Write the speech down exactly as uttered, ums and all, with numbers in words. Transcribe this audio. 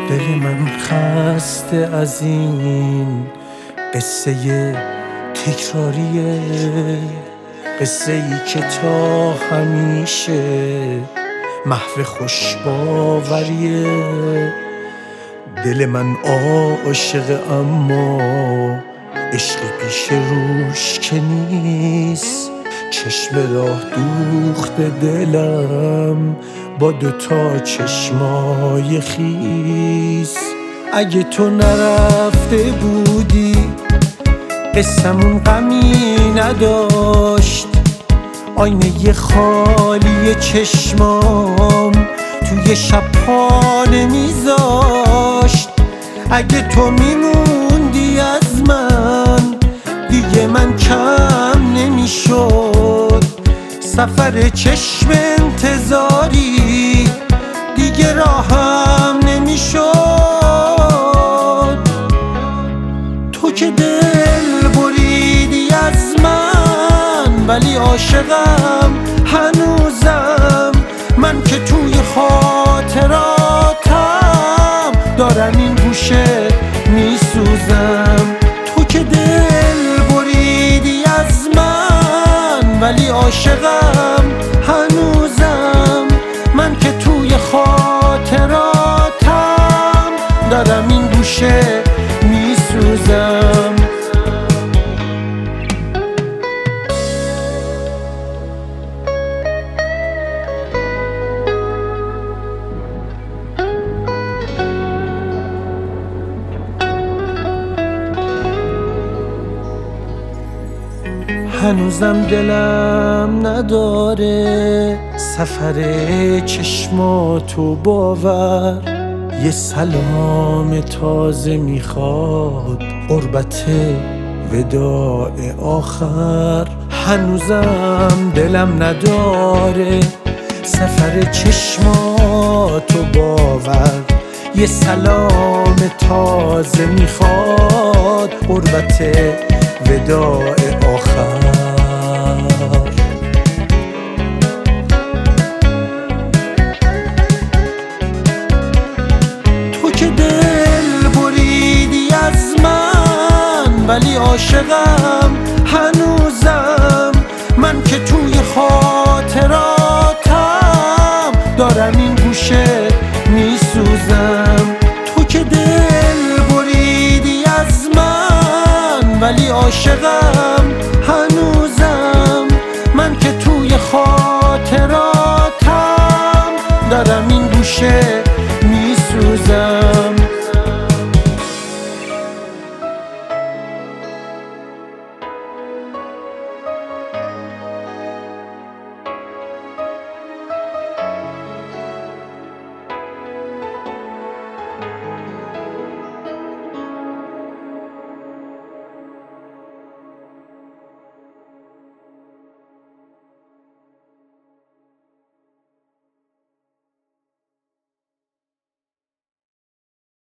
دل من خسته از این قصه تکراریه، قصه ای که تا همیشه محو خوشباوریه. دل من عاشق اما عشق پیش روش که نیست، چشم راه دوخته دلم با دوتا چشمای خیس. اگه تو نرفته بودی قصمون غمی نداشت، آینه خالی چشمام توی شب پا نمیذاشت. اگه تو میموندی از من دیگه من کم نمیشد، سفر چشم انتظاری دیگه راهم نمیشد. تو که دل بریدی از من ولی عاشقم هنوزم، من که توی خاطراتم دارم این گوشه میسوزم. تو که دل بریدی از من ولی عاشقم هنوزم، من که توی خاطراتم دارم این گوشه میسوزم. هنوزم دلم نداره سفر چشماتو باور، یه سلام تازه میخواد قربت وداع آخر. هنوزم دلم نداره سفر چشماتو باور، یه سلام تازه میخواد قربت وداع آخر. تو که دل بریدی از من ولی عاشقم هنوزم، من که توی خاطراتم دارم این گوشه میسوزم. تو که دل بریدی از من ولی عاشقم